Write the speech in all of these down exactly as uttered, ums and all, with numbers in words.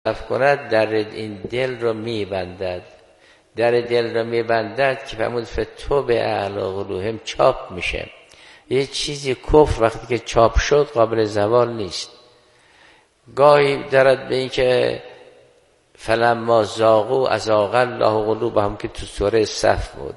کند در این دل رو میبندد، در دل رو میبندد که فرمود فتو به اعلی قلوبهم چاپ میشه. یه چیزی کفر وقتی که چاپ شد قابل زوال نیست. گاهی دارد به این که فلما زاغوا ازاغ الله قلوبهم که تو سوره صف بود،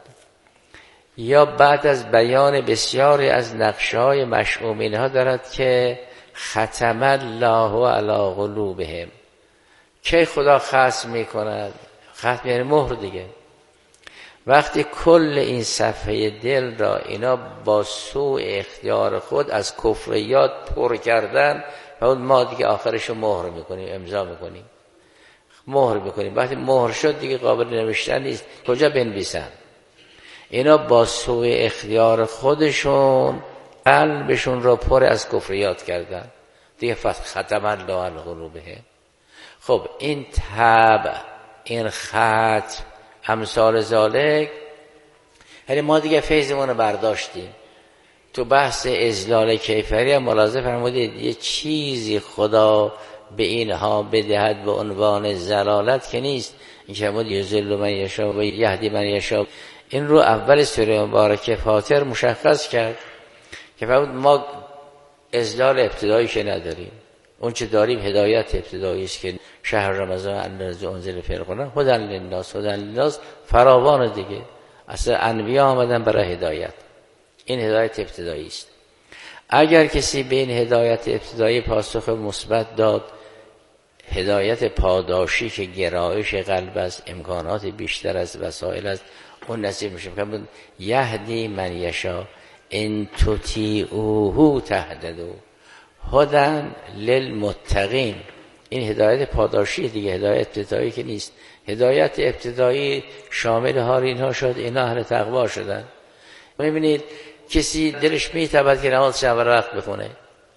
یا بعد از بیان بسیاری از نقشه‌های مشؤومین ها دارد که ختم الله علی قلوبهم. کی خدا ختم میکند؟ ختم یعنی مهر دیگه. وقتی کل این صفحه دل را اینا با سوء اختیار خود از کفریات پر کردن و ما دیگه آخرشو مهر میکنیم، امضا میکنیم، مهر میکنیم. وقتی مهر شد دیگه قابل نوشتن نیست، کجا بنویسن؟ اینا با سوء اختیار خودشون قلبشون را پر از کفریات کردن دیگه. ختم الله علی قلوبهم. خب این طبع، این خط، امثال ذالک، یعنی ما دیگه فیضمون رو برداشتیم. تو بحث اذلال کیفری هم ملاحظه فرمودید یه چیزی خدا به اینها بدهد به عنوان زلالت که نیست. این که فرمود یذل من یشاء و یهدی من یشاء، این رو اول سوره مبارکه فاطر مشخص کرد که فرمود ما اذلال ابتدایی که نداریم، اون چه داریم هدایت ابتدایی است که شهر رمضان الذی انزل فیه القرآن هدی للناس، هدی للناس فراوان دیگه. اصلا انبیا آمدن برای هدایت، این هدایت ابتدایی است. اگر کسی به این هدایت ابتدایی پاسخ مثبت داد، هدایت پاداشی که گرایش قلب است، امکانات بیشتر از وسایل است، اون نصیب میشه. که یهدی من یشاء ان تطیعوه تهتدوا هدی للمتقین. این هدایت پاداشی دیگه، هدایت ابتدایی که نیست. هدایت ابتدایی شامل حال اینها شد، اینا اهل تقوا شدن. میبینید کسی دلش میتابد که نماز شب وقت بخونه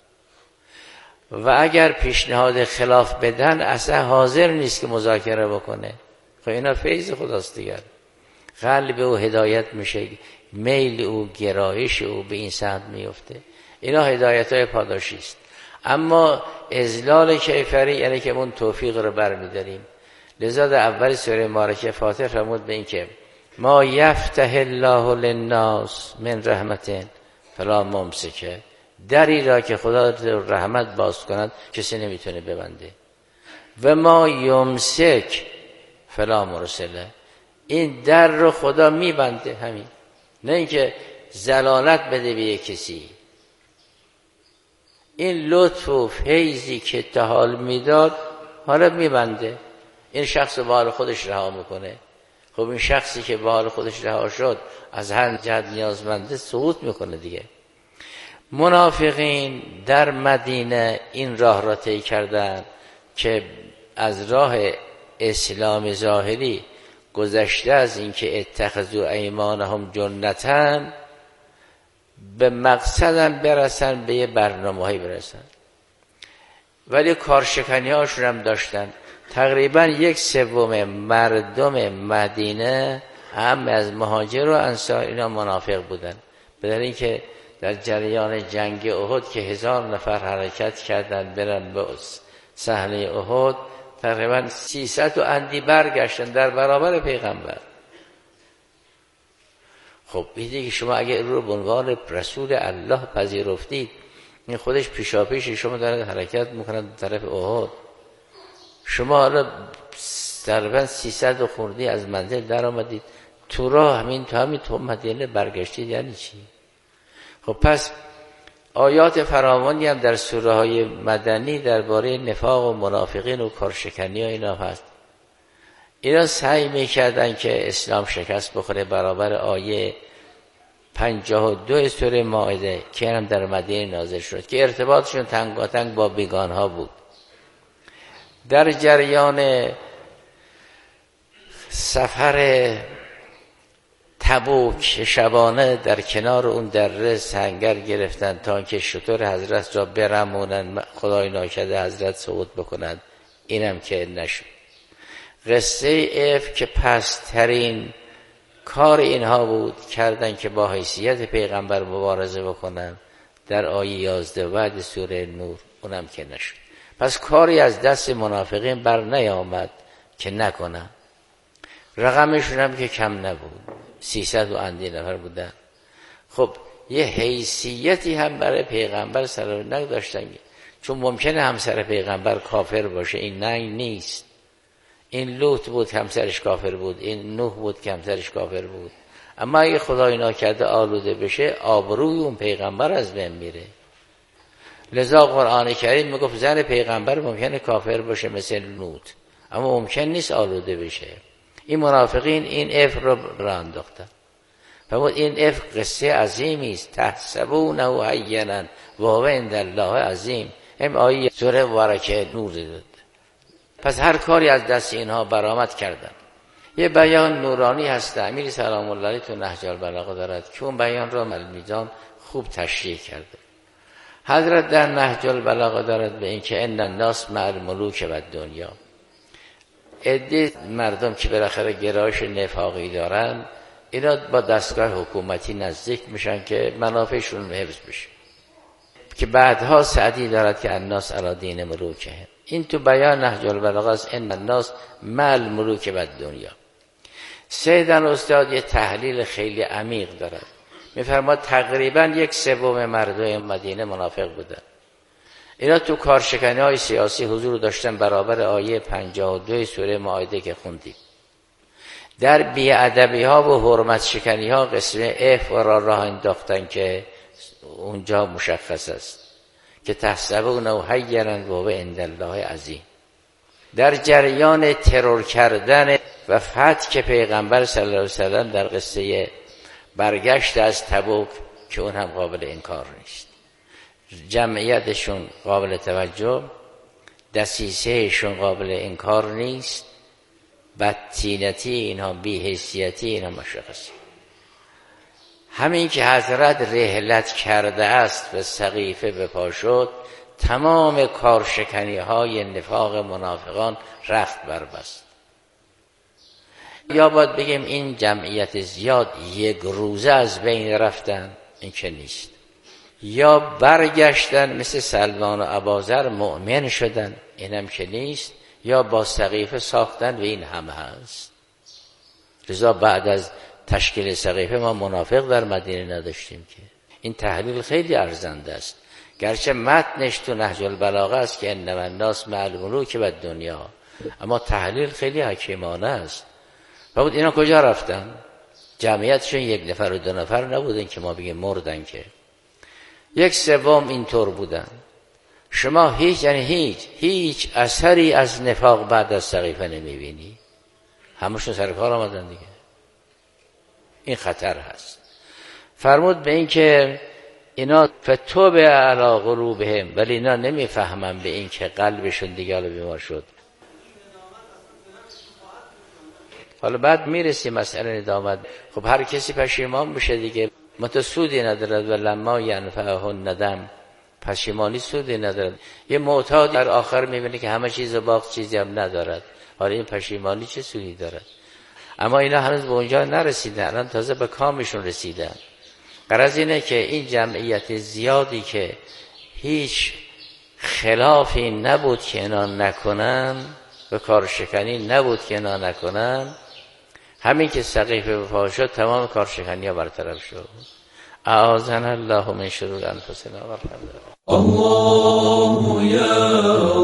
و اگر پیشنهاد خلاف بدن اصلا حاضر نیست که مذاکره بکنه. خب اینا فیض خداست دیگر. قلب او هدایت میشه، میل او، گرایش او به این سمت میفته. اینا هدایت های پاداشی است. اما اذلال کیفری یعنی که اون توفیق رو برمیداریم. لذا در اول سوره مبارکه فاتحه فرمود به این که ما یفتح الله للناس من رحمت فلا ممسک، دری را که خدا رحمت باز کند کسی نمیتونه ببنده، و ما یمسک فلا مرسله، این در رو خدا میبنده همین، نه اینکه زلالت بده به کسی. این لطف و فیضی که تحال میداد حالا میبنده، این شخص به حال خودش رها میکنه. خب این شخصی که به حال خودش رها شد از هر جهت نیازمنده سقوط میکنه دیگه. منافقین در مدینه این راه را طی کردن که از راه اسلام ظاهری گذشته از اینکه اتخذوا ایمانهم جنتن به مقصدم برسن، به یه برنامه‌ای برسن، ولی کارشکنی هاشون هم داشتن. تقریبا یک سوم مردم مدینه هم از مهاجر و انصار اینا منافق بودن. بدون اینکه در جریان جنگ احد که هزار نفر حرکت کردن برن به صحنه احد، تقریبا سیصد و اندی برگشتن در برابر پیغمبر. خب بیدید که شما اگه رو به عنوان رسول الله پذیرفتید، این خودش پیشاپیش شما دارد حرکت میکنند طرف احد. شما حالا تقریبا سیصد و خوردی از منزل در آمدید، تو راه همین تو همین تو مدینه برگشتید، یعنی چی؟ خب پس آیات فراوانی هم در سوره های مدنی درباره نفاق و منافقین و کارشکنی ها اینا هست. اینا سعی میکردن که اسلام شکست بخوره برابر آیه پنجاه و دو سوره مائده که هم در مدینه نازل شد که ارتباطشون تنگاتنگ با بیگان ها بود. در جریان سفر تبوک شبانه در کنار اون دره سنگر گرفتن تا که شطور حضرت را برمونن، خدای ناکرده حضرت صعود بکنند، اینم که نشد. قصه اف که پسترین کار اینها بود کردن که با حیثیت پیغمبر مبارزه بکنن در آیه یازده بعد سوره نور، اونم که نشد. پس کاری از دست منافقین بر نیامد که نکنن. رقمشون هم که کم نبود، سیصد و اندی نفر بودن. خب یه حیثیتی هم برای پیغمبر صلی الله علیه و آله داشتن، چون ممکنه همسر پیغمبر کافر باشه، این ننگ نیست. این لوط بود که همسرش کافر بود، این نوح بود که همسرش کافر بود. اما اگه خدای ناکرده آلوده بشه، آبروی اون پیغمبر از بین میره. لذا قرآن کریم میگفت زن پیغمبر ممکنه کافر باشه مثل لوط، اما ممکن نیست آلوده بشه. این منافقین این اف رو راه انداختن. فرمود این اف قصه عظیمی است، تحسبونه هینا و هو عند الله عظیم. این آیه سوره مبارکه نور داد. پس هر کاری از دست اینها برآمد کردن. یه بیان نورانی هست، امیر سلام الله علیه تو نهج البلاغه دارد که اون بیان رو المیزان خوب تشریح کرده. حضرت در نهج البلاغه دارد به این که ان الناس مع الملوک و الدنیا، عده مردم که بالاخره گرایش نفاقی دارن، اینا با دستگاه حکومتی نزدیک میشن که منافعشون حفظ بشه، که بعدها سعدی دارد که الناس علی دین ملوکهم. این تو بیان نهج البلاغه است، ان الناس مع الملوک و الدنیا. سیدن استاد یه تحلیل خیلی عمیق دارد، میفرماد تقریبا یک سوم مردم مدینه منافق بودن. اینا تو کارشکنی های سیاسی حضور داشتن برابر آیه پنجاه و دو سوره مائده که خوندیم. در بی‌ادبی ها و حرمت شکنی ها قسم اف را راه انداختن که اونجا مشخص است که تحسبونه هینا و هو عند الله عظیم. در جریان ترور کردن و فتح پیغمبر صلی الله علیه و سلم در قصه برگشت از تبوک که اون هم قابل انکار نیست، جمعیتشون قابل توجه، دسیسهشون قابل انکار نیست، بدتینتی اینها، بی‌حیثیتی اینها مشخصه. همین که حضرت رحلت کرده است و سقیفه به پا شد، تمام کارشکنی های نفاق منافقان رخت بربست. یا باید بگیم این جمعیت زیاد یک روزه از بین رفتن، این که نیست. یا برگشتن مثل سلمان و ابوذر مؤمن شدن، اینم که نیست. یا با سقیفه ساختن و این هم هست. لذا بعد از تشکیل سقیفه ما منافق در مدینه نداشتیم که. این تحلیل خیلی ارزنده است، گرچه متنش تو نهج البلاغه است که انما الناس مع الملوک و الدنیا، اما تحلیل خیلی حکیمانه است. و بود اینا کجا رفتن؟ جمعیتشون یک نفر و دو نفر نبودن که ما بگیم مردن، که یک سوم اینطور بودن. شما هیچ یعنی هیچ هیچ اثری از نفاق بعد از سقیفه نمیبینی، همشون سر کار آمدن دیگه. این خطر هست. فرمود به این که اینا فتوب علی قلوبهم، ولی اینا نمیفهمن به این که قلبشون دیگه حالا بیمار شد. حالا بعد میرسی مسئله ندامت. خب هر کسی پشیمان بشه دیگه، متسودی ندارد و لما ینفعه الندم، پشیمانی سودی ندارد. یه معتاد در آخر میبینه که همه چیز باقی چیزی هم ندارد، حالا این پشیمانی چه سودی دارد؟ اما اینا هنوز به اونجا نرسیدن، الان تازه به کامشون رسیدن. غرض اینه که این جمعیت زیادی که هیچ خلافی نبود که اینا نکنن و کارشکنی نبود که اینا نکنن، همین که سقیفه بپا شد تمام کارشکنی ها برطرف شد. اعاذنا الله من شرور انفسنا و الله یا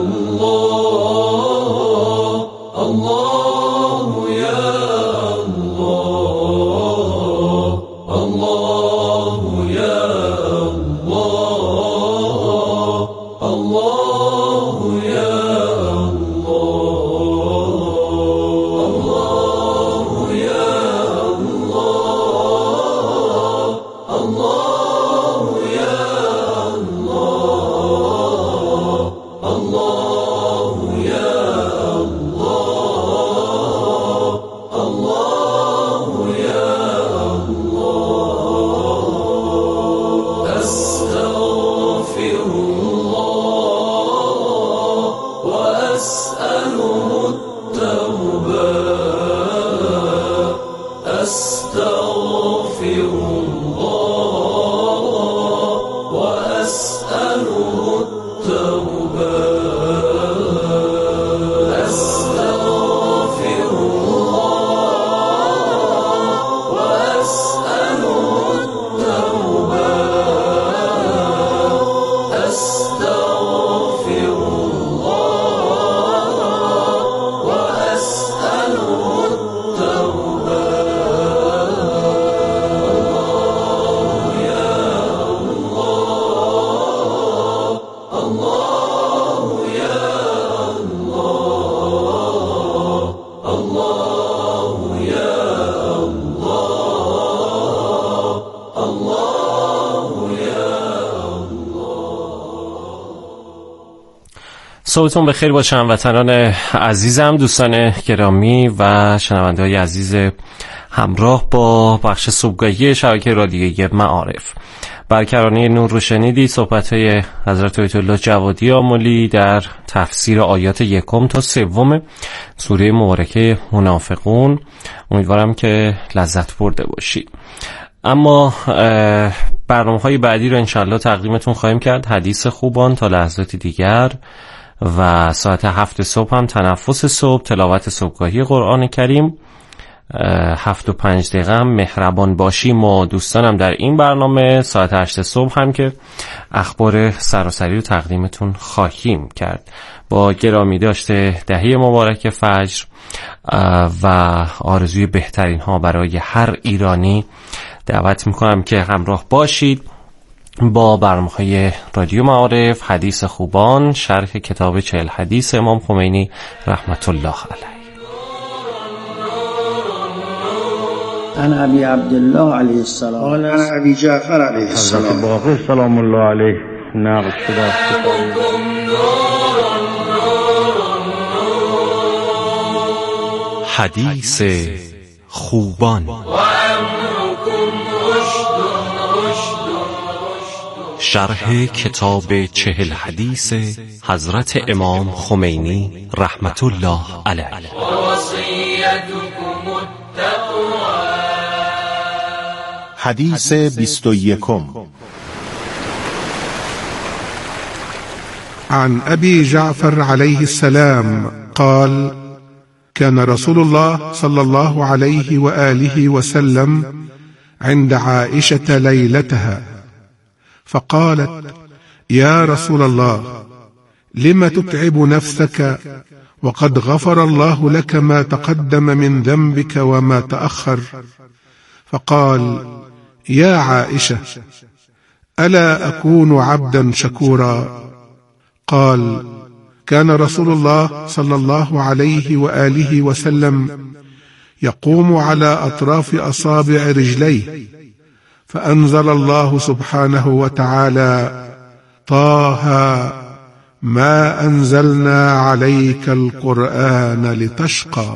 الله، الله یا الله، الله یا الله، الله یا الله صبحتون بخیر باشه هموطنان عزیزم، دوستان گرامی و شنونده‌های عزیز همراه با بخش صبحگاهی شبکه رادیویی معارف. برکرانه نور رو شنیدید، صحبت‌های حضرت آیت الله جوادی آملی در تفسیر آیات یکم تا سوم سوره مبارکه منافقون. امیدوارم که لذت برده باشید. اما برنامه‌های بعدی رو انشالله تقدیمتون خواهیم کرد. حدیث خوبان تا لحظات دیگر و ساعت هفت صبح هم تنفس صبح، تلاوت صبحگاهی قرآن کریم. هفت و پنج دقیقه هم مهربان باشی ما دوستانم در این برنامه. ساعت هشت صبح هم که اخبار سراسری رو تقدیمتون خواهیم کرد. با گرامی داشته دهه مبارک فجر و آرزوی بهترین ها برای هر ایرانی دعوت میکنم که همراه باشید با برنامه‌های رادیو معارف. حدیث خوبان، شرح کتاب چهل حدیث امام خمینی رحمت الله علیه. عن ابی عبدالله علیه السلام قال عن ابی جعفر علیه السلام حضرت باقر سلام الله علیه نقل شده است. حدیث خوبان، شرح کتاب چهل حدیث حضرت امام خمینی رحمت الله علیه. حدیث بیست و یکم. عن أبي جعفر عليه السلام قال: كان رسول الله صلى الله عليه وآله وسلم عند عائشة ليلتها فقالت: يا رسول الله، لم تتعب نفسك وقد غفر الله لك ما تقدم من ذنبك وما تأخر؟ فقال: يا عائشة، ألا أكون عبدا شكورا؟ قال: كان رسول الله صلى الله عليه وآله وسلم يقوم على أطراف أصابع رجليه، فأنزل الله سبحانه وتعالى: طه ما أنزلنا عليك القرآن لتشقى.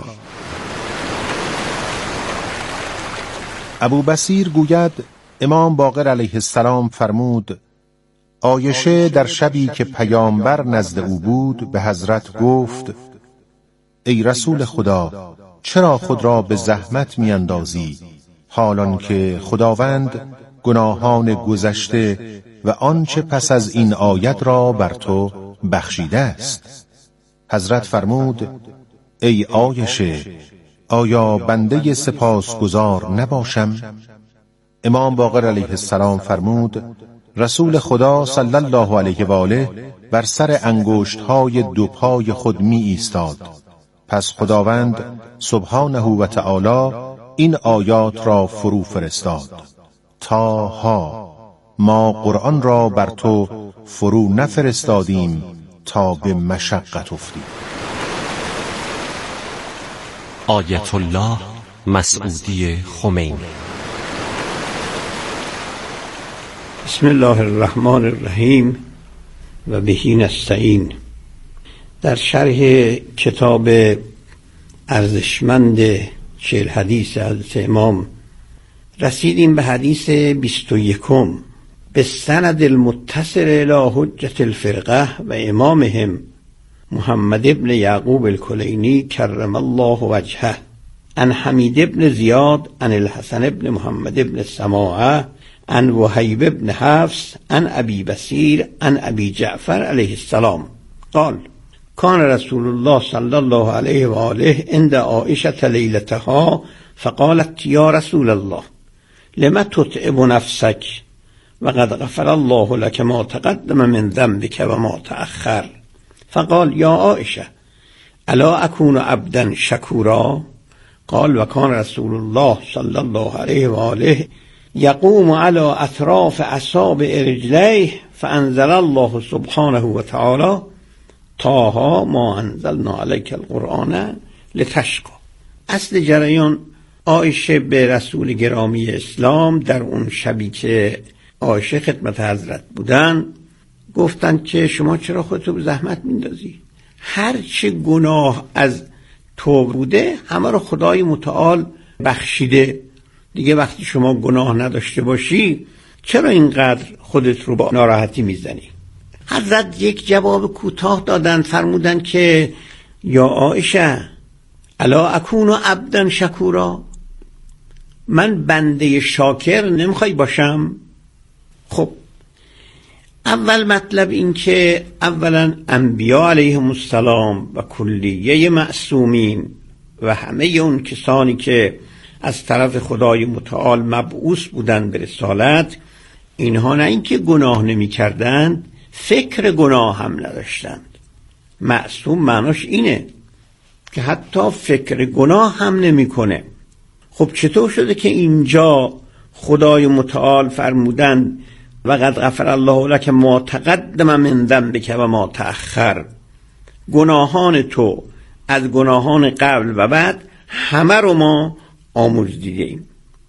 ابو بصیر گوید امام باقر علیه السلام فرمود: عایشه در شبی که پیامبر نزد او بود به حضرت گفت: ای رسول خدا، چرا خود را به زحمت می اندازی حالان که خداوند گناهان گذشته و آنچه پس از این آیت را بر تو بخشیده است؟ حضرت فرمود: ای عایشه، آیا بنده سپاسگزار نباشم؟ امام باقر علیه السلام فرمود: رسول خدا صلی الله علیه و آله بر سر انگشت‌های دو پای خود می ایستاد. پس خداوند سبحانه و تعالی این آیات را فرو فرستاد: طه ما قرآن را بر تو فرو نفرستادیم تا به مشقت افتی. آیت الله مسعودی خمینی. بسم الله الرحمن الرحیم و بهی نستعین. در شرح کتاب ارزشمند چهل حدیث حضرت امام رسیدیم به حدیث بیست و یکم. به سند المتصل الی حجة الفرقه و امامهم محمد ابن یعقوب الکلینی کرم الله وجهه عن حمید ابن زیاد عن الحسن ابن محمد ابن سماعه عن وهیب ابن حفص عن ابی بصیر عن ابی جعفر علیه السلام قال: کان رسول الله صلی الله علیه و آله عند عائشة لیلتها فقالت: یا رسول الله، لما تتعب نفسك وقد غفر الله لك ما تقدم من ذنبك وما تأخر؟ فقال: یا عائشة، الا اكون عبدا شكورا؟ قال: وكان رسول الله صلى الله عليه وآله يقوم على اطراف اصابع رجليه فانزل الله سبحانه وتعالى: طه ما انزلنا عليك القرآن لتشقى. اصل جریان، عایشه به رسول گرامی اسلام در اون شبی که عایشه خدمت حضرت بودن گفتن که شما چرا خودتو به زحمت میندازی؟ هر چه گناه از تو بوده همه رو خدای متعال بخشیده. دیگه وقتی شما گناه نداشته باشی چرا اینقدر خودت رو با ناراحتی میزنی؟ حضرت یک جواب کوتاه دادن، فرمودن که یا عایشه الا اکون عبدا شکورا، من بنده شاکر نمیخوای باشم؟ خب اول مطلب این که اولا انبیا علیهم السلام و کلیه معصومین و همه اون کسانی که از طرف خدای متعال مبعوث بودن به رسالت، اینها نه اینکه گناه نمی کردند، فکر گناه هم نداشتند. معصوم معناش اینه که حتی فکر گناه هم نمی کنه. خب چطور شده که اینجا خدای متعال فرمودن وقد غفر الله لك ما تقدم من ذنبک و ما تأخر، گناهان تو از گناهان قبل و بعد همه رو ما آموز دیدیم.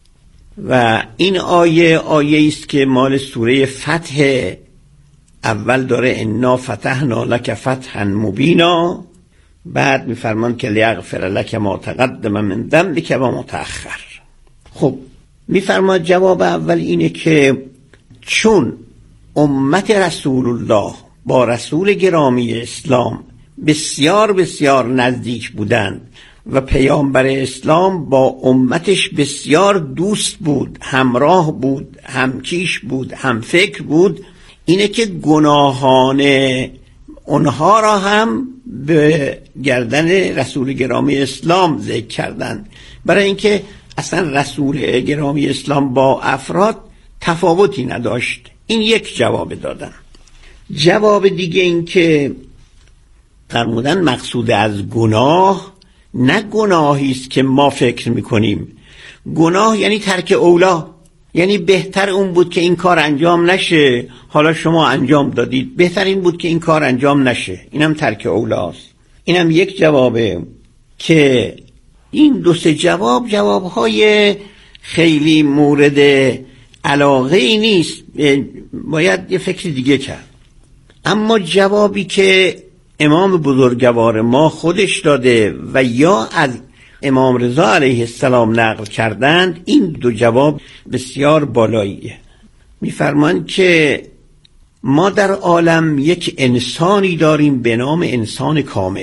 و این آیه آیه است که مال سوره فتح، اول داره انا فتحنا لک فتحا مبینا، بعد میفرمان که لیغفر لک ما تقدم من ذنبک و ما تأخر. خب میفرماد جواب اول اینه که چون امت رسول الله با رسول گرامی اسلام بسیار بسیار نزدیک بودند و پیامبر اسلام با امتش بسیار دوست بود، همراه بود، همکیش بود، همفکر بود، اینه که گناهان اونها را هم به گردن رسول گرامی اسلام ذکر کردند، برای اینکه اصلا رسول گرامی اسلام با افراد تفاوتی نداشت. این یک جواب دادن. جواب دیگه این که فرمودن مقصود از گناه نه گناهی است که ما فکر میکنیم. گناه یعنی ترک اولا، یعنی بهتر اون بود که این کار انجام نشه، حالا شما انجام دادید، بهتر این بود که این کار انجام نشه، اینم ترک اولاست. اینم یک جوابه که این دو سه جواب جوابهای خیلی مورد علاقه ای نیست، باید یه فکر دیگه کرد. اما جوابی که امام بزرگوار ما خودش داده و یا از امام رضا علیه السلام نقل کردند، این دو جواب بسیار بالاییه. میفرمان که ما در عالم یک انسانی داریم به نام انسان کامل.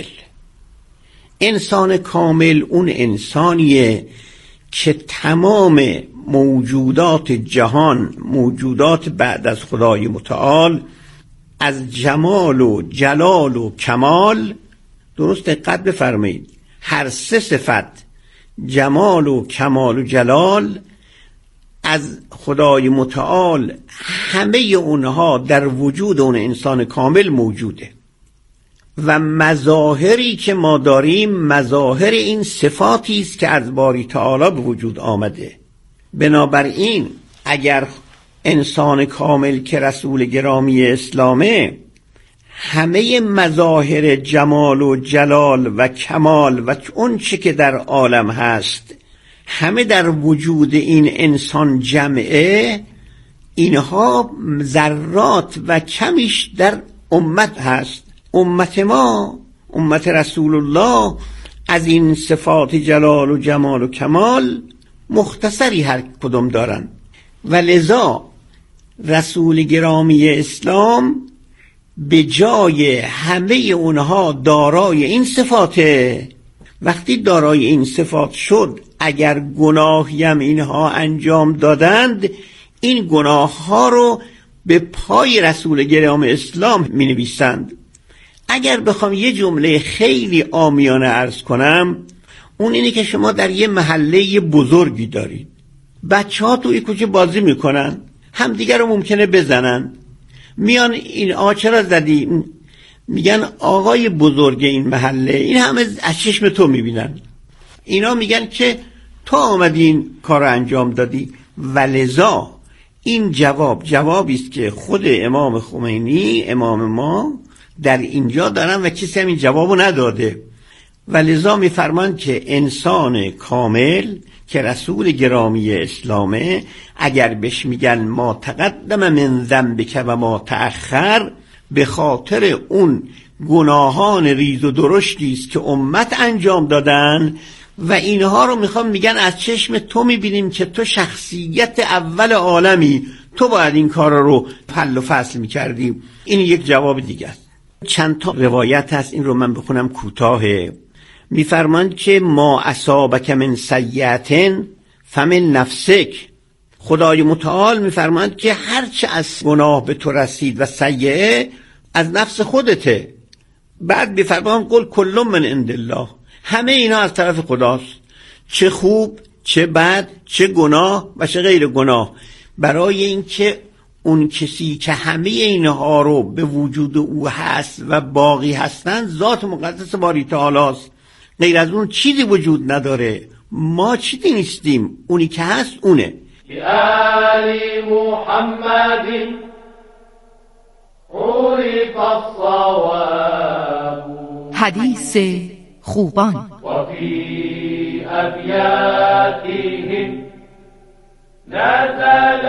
انسان کامل اون انسانیه که تمام موجودات جهان، موجودات بعد از خدای متعال، از جمال و جلال و کمال، درست دقت بفرمایید، هر سه صفت جمال و کمال و جلال از خدای متعال همه اونها در وجود اون انسان کامل موجوده و مظاهری که ما داریم مظاهر این صفاتی است که از باری تعالی به وجود آمده. بنابراین اگر انسان کامل که رسول گرامی اسلامه همه مظاهر جمال و جلال و کمال و اون چه که در عالم هست همه در وجود این انسان جمعه، اینها ذرات و کمیش در امت هست. امت ما، امت رسول الله، از این صفات جلال و جمال و کمال مختصری هر کدوم دارن و لذا رسول گرامی اسلام به جای همه اونها دارای این صفاته. وقتی دارای این صفات شد، اگر گناهی هم اینها انجام دادند، این گناه ها رو به پای رسول گرامی اسلام می نویسند. اگر بخوام یه جمله خیلی عامیانه عرض کنم، اون اینه که شما در یه محله بزرگی دارید، بچه ها توی کوچه بازی میکنن، همدیگر رو ممکنه بزنن، میان این آ چرا زدی؟ میگن آقای بزرگ این محله، این همه از چشم تو میبینن، اینا میگن که تو آمدی این کار رو انجام دادی. ولذا این جواب جوابی است که خود امام خمینی امام ما در اینجا دارن و کسی هم این جوابو نداده. ولذا میفرمان که انسان کامل که رسول گرامی اسلامه، اگر بهش میگن ما تقدم من ذنبک و ما تأخر، به خاطر اون گناهان ریز و درشتی است که امت انجام دادن و اینها رو میخوام میگن از چشم تو میبینیم که تو شخصیت اول عالمی، تو باید این کارا رو حل و فصل میکردی. این یک جواب دیگه است. چند تا روایت هست، این رو من بخونم کوتاهه. میفرماند که ما اصابک من سیئة فمن نفسک. خدای متعال میفرماند که هرچه از گناه به تو رسید و سیئه از نفس خودته. بعد میفرماند قل کل من عند الله، همه اینا از طرف خداست، چه خوب چه بد، چه گناه و چه غیر گناه. برای اینکه اون کسی که همه اینها رو به وجود او هست و باقی هستند ذات مقدس باری تعالی است، غیر از اون چیزی وجود نداره. ما چیزی نیستیم، اونی که هست اونه. آل محمد عرف الصواب. حدیث خوبان. و فی ابیاتهم نزل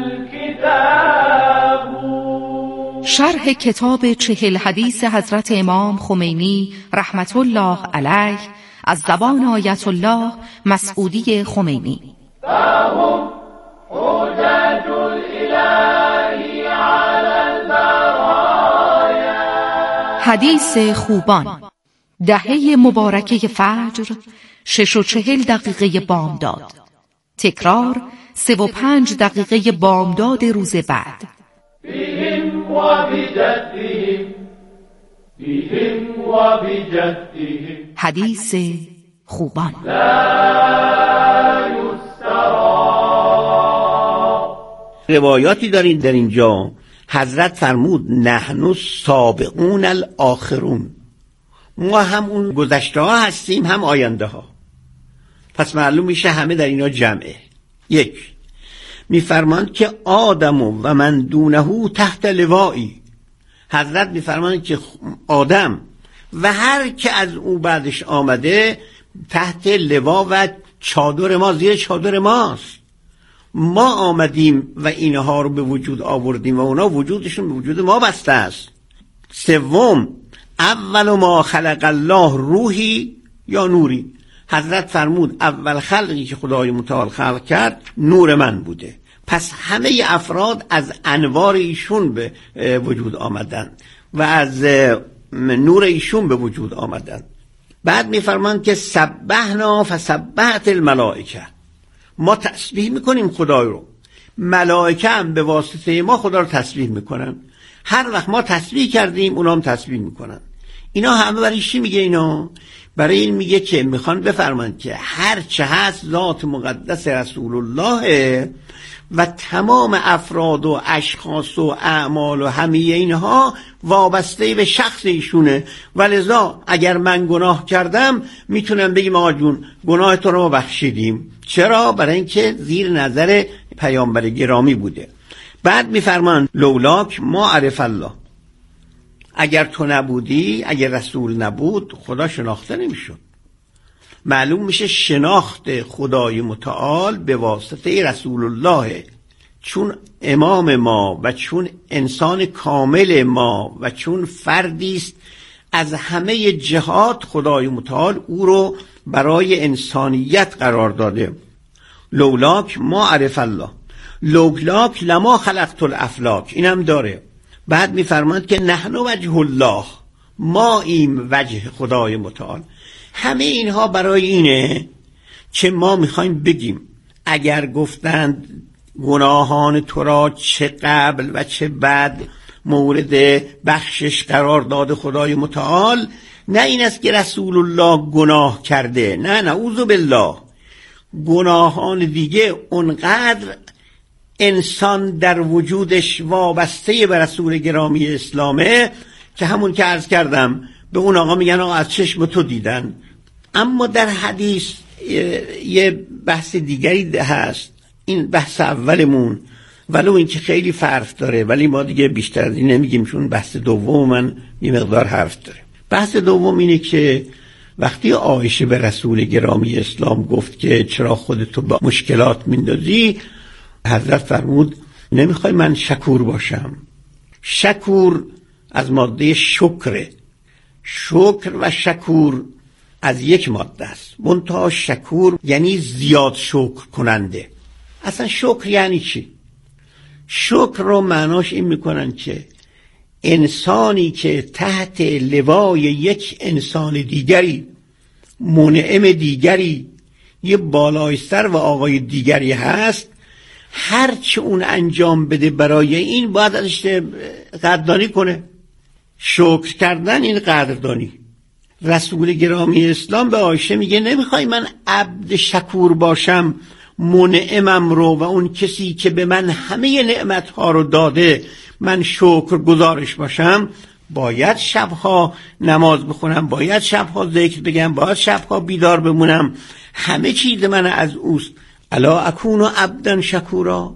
الكتاب. شرح کتاب چهل حدیث حضرت امام خمینی رحمت الله علیه از زبان آیت الله مسعودی خمینی. فهم حجج الالهی علی البرایا. حدیث خوبان. دهه مبارکه فجر، شش و چهل دقیقه بامداد. تکرار سه و پنج دقیقه بامداد روز بعد. بهم و بجدهم، بهم و بجدهم. حدیث خوبان. لا یسترا. روایاتی دارین در اینجا. حضرت فرمود نحن سابقون الاخرون، ما هم اون گذشته ها هستیم هم آینده ها. پس معلوم میشه همه در اینا جمعه. یک، میفرماند که آدم و من دونه تحت لوایی. حضرت میفرماند که آدم و هر که از او بعدش آمده تحت لوا و چادر ما، زیر چادر ماست. ما آمدیم و اینها رو به وجود آوردیم و اونا وجودشون به وجود ما بسته است. سوم، اول ما خلق الله روحی یا نوری. حضرت فرمود اول خلقی که خدای متعال خلق کرد نور من بوده. پس همه افراد از انوار ایشون به وجود آمدن و از نور ایشون به وجود آمدن. بعد میفرمان که سبحنا فسبحت الملائکه، ما تسبیح میکنیم خدای رو، ملائکه هم به واسطه ما خدا رو تسبیح میکنن. هر وقت ما تسبیح کردیم اونا هم تسبیح میکنن. اینا همه برای چی میگه؟ اینا برای این میگه که میخوان بفرمایند که هر چه هست ذات مقدس رسول الله و تمام افراد و اشخاص و اعمال و همه اینها وابسته به شخص ایشونه. ولذا اگر من گناه کردم میتونم بگیم آقا جون گناه تو رو بخشیدیم. چرا؟ برای اینکه زیر نظر پیامبر گرامی بوده. بعد میفرمان لولاک ما عرف الله، اگر تو نبودی، اگر رسول نبود خدا شناخته نمیشد. معلوم میشه شناخت خدای متعال به واسطه رسول الله، چون امام ما و چون انسان کامل ما و چون فردی است از همه جهات خدای متعال او رو برای انسانیت قرار داده. لولاک ما عرف الله، لولاک لما خلقت الافلاک، اینم داره. بعد میفرماند که نحن وجه الله، ما ایم وجه خدای متعال. همه اینها برای اینه که ما میخوایم بگیم اگر گفتند گناهان تو را چه قبل و چه بعد مورد بخشش قرار داده خدای متعال، نه این است که رسول الله گناه کرده، نه نعوذ بالله. گناهان دیگه اونقدر انسان در وجودش وابسته به رسول گرامی اسلامه که همون که عرض کردم به اون آقا میگن آقا از چشم تو دیدن. اما در حدیث یه بحث دیگری هست، این بحث اولمون، ولو این که خیلی فرق داره ولی ما دیگه بیشتر از این نمیگیم چون بحث دوم من یه مقدار حرف داره. بحث دوم اینه که وقتی عایشه به رسول گرامی اسلام گفت که چرا خودتو با مشکلات میندازی، حضرت فرمود نمیخوای من شکور باشم. شکور از ماده شکره، شکر و شکور از یک ماده است، منتها شکور یعنی زیاد شکر کننده. اصلا شکر یعنی چی؟ شکر رو معناش این میکنن که انسانی که تحت لوای یک انسان دیگری، منعم دیگری، یه بالایستر و آقای دیگری هست، هرچه اون انجام بده برای این باید ازش قدردانی کنه. شکر کردن این قدردانی. رسول گرامی اسلام به عایشه میگه نمیخوای من عبد شکور باشم، منعمم رو و اون کسی که به من همه نعمتها رو داده من شکر گزارش باشم، باید شبها نماز بخونم، باید شبها ذکر بگم، باید شبها بیدار بمونم، همه چیز من از اوست. الا اکون عبدا شکورا.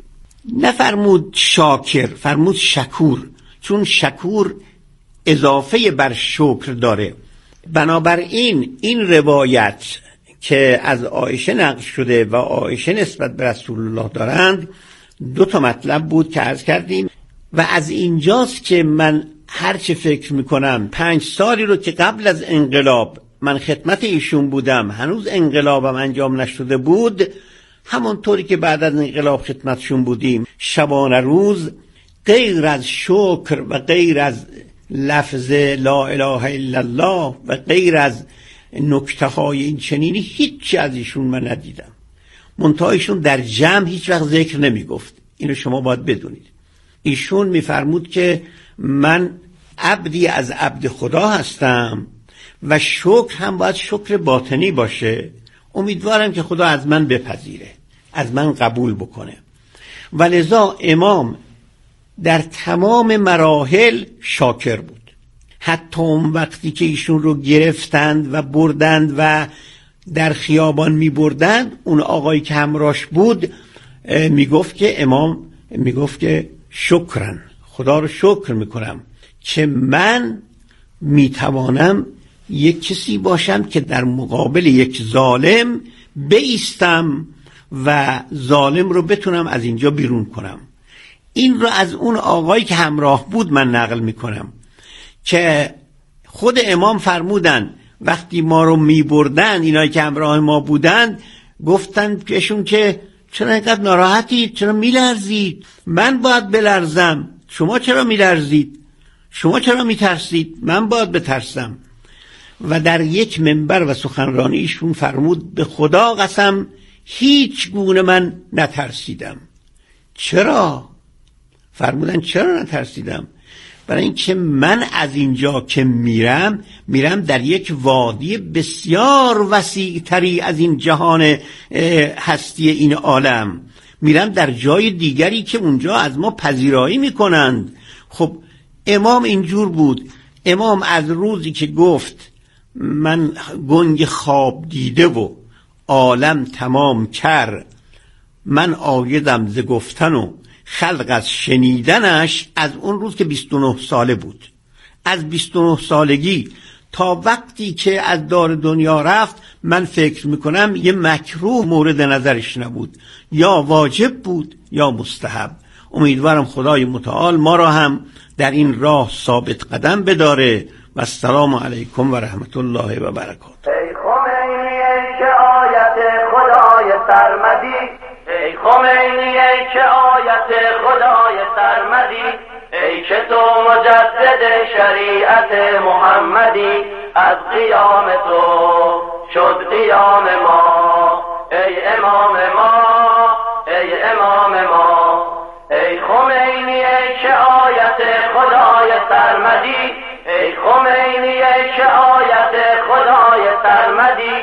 نفرمود شاکر، فرمود شکور، چون شکور اضافه بر شکر داره. بنابراین این روایت که از عایشه نقل شده و عایشه نسبت به رسول الله دارند دو تا مطلب بود که عرض کردیم و از اینجاست که من هرچه فکر میکنم پنج سالی رو که قبل از انقلاب من خدمت ایشون بودم، هنوز انقلابم انجام نشده بود، همونطوری که بعد از انقلاب خدمتشون بودیم، شبانه روز غیر از شکر و غیر از لفظ لا اله الا الله و غیر از نکته های این چنینی هیچی از ایشون من ندیدم. منتها ایشون در جمع هیچ وقت ذکر نمی گفت. اینو شما باید بدونید. ایشون میفرمود که من عبدی از عبد خدا هستم و شکر هم باید شکر باطنی باشه. امیدوارم که خدا از من بپذیره، از من قبول بکنه. و لذا امام در تمام مراحل شاکر بود. حتی اون وقتی که ایشون رو گرفتند و بردند و در خیابان می بردند، اون آقایی که همراهش بود می گفت که امام می گفت که شکرن، خدا رو شکر می کنم که من می توانم یک کسی باشم که در مقابل یک ظالم بایستم و ظالم رو بتونم از اینجا بیرون کنم. این رو از اون آقایی که همراه بود من نقل می کنم که خود امام فرمودن وقتی ما رو می بردن، اینایی که همراه ما بودن گفتن پیشون که چرا اینقدر ناراحتید، چرا می لرزید؟ من باید بلرزم، شما چرا می لرزید؟ شما چرا می ترسید؟ من باید بترسم. و در یک منبر و سخنرانی ایشون فرمود به خدا قسم هیچ گونه من نترسیدم. چرا؟ فرمودن چرا نترسیدم؟ برای اینکه من از اینجا که میرم میرم در یک وادی بسیار وسیع تری از این جهان هستی این عالم، میرم در جای دیگری که اونجا از ما پذیرایی میکنند. خب امام اینجور بود. امام از روزی که گفت من گنگ خواب دیده و عالم تمام کر، من آیدم ز گفتن و خلق از شنیدنش، از اون روز که بیست و نه ساله بود، از بیست و نه سالگی تا وقتی که از دار دنیا رفت، من فکر میکنم یه مکروه مورد نظرش نبود، یا واجب بود یا مستحب. امیدوارم خدای متعال ما را هم در این راه ثابت قدم بداره. و السلام علیکم و رحمت الله و برکاته. ای خمینی ای که آیت خدای سرمدی، ای خمینی ای که آیت خدای سرمدی، ای که تو مجدد شریعت محمدی، از قیام تو شد قیام ما، ای امام ما، ای امام ما. ای خمینی ای که آیت خدای سرمدی، ای خمینی ای که آیت خدای سرمدی،